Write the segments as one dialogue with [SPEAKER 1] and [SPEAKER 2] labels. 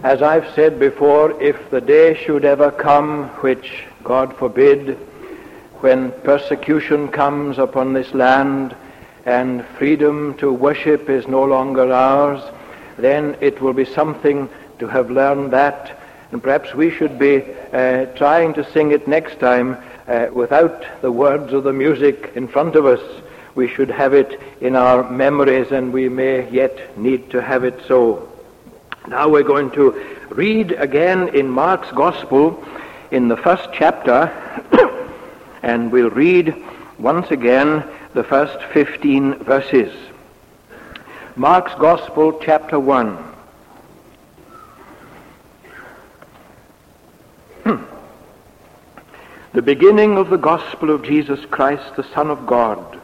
[SPEAKER 1] As I've said before, if the day should ever come, which God forbid, when persecution comes upon this land and freedom to worship is no longer ours, then it will be something to have learned that, and perhaps we should be trying to sing it next time without the words of the music in front of us. We should have it in our memories, and we may yet need to have it so. Now we're going to read again in Mark's Gospel in the first chapter, and we'll read once again the first 15 verses. Mark's Gospel, chapter 1. The beginning of the Gospel of Jesus Christ, the Son of God.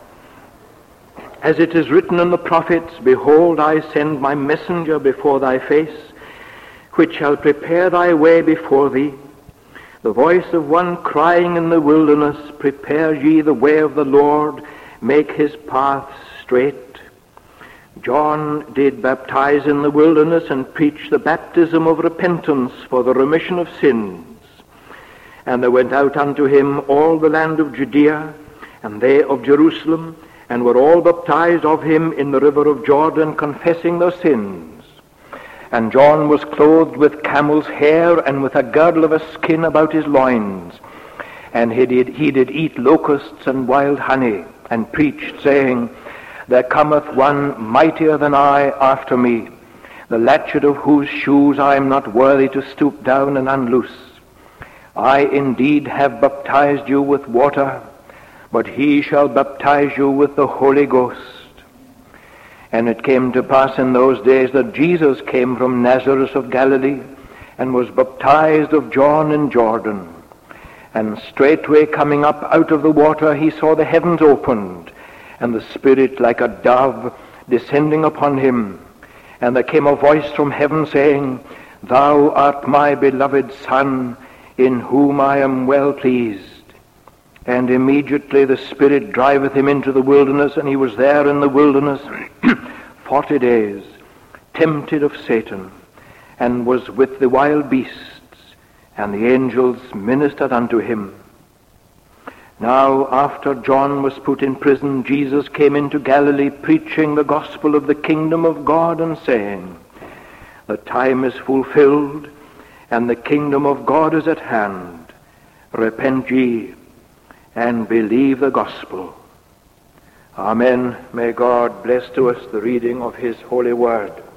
[SPEAKER 1] As it is written in the prophets, Behold, I send my messenger before thy face, which shall prepare thy way before thee. The voice of one crying in the wilderness, Prepare ye the way of the Lord, make his paths straight. John did baptize in the wilderness and preach the baptism of repentance for the remission of sins. And there went out unto him all the land of Judea, and they of Jerusalem, and were all baptized of him in the river of Jordan, confessing their sins. And John was clothed with camel's hair, and with a girdle of a skin about his loins. And he did eat locusts and wild honey, and preached, saying, There cometh one mightier than I after me, the latchet of whose shoes I am not worthy to stoop down and unloose. I indeed have baptized you with water, but he shall baptize you with the Holy Ghost. And it came to pass in those days that Jesus came from Nazareth of Galilee, and was baptized of John in Jordan. And straightway coming up out of the water, he saw the heavens opened, and the Spirit like a dove descending upon him. And there came a voice from heaven saying, Thou art my beloved Son, in whom I am well pleased. And immediately the Spirit driveth him into the wilderness, and he was there in the wilderness 40 days, tempted of Satan, and was with the wild beasts, and the angels ministered unto him. Now after John was put in prison, Jesus came into Galilee, preaching the gospel of the kingdom of God, and saying, The time is fulfilled, and the kingdom of God is at hand. Repent ye, and believe the gospel. Amen. May God bless to us the reading of his holy word.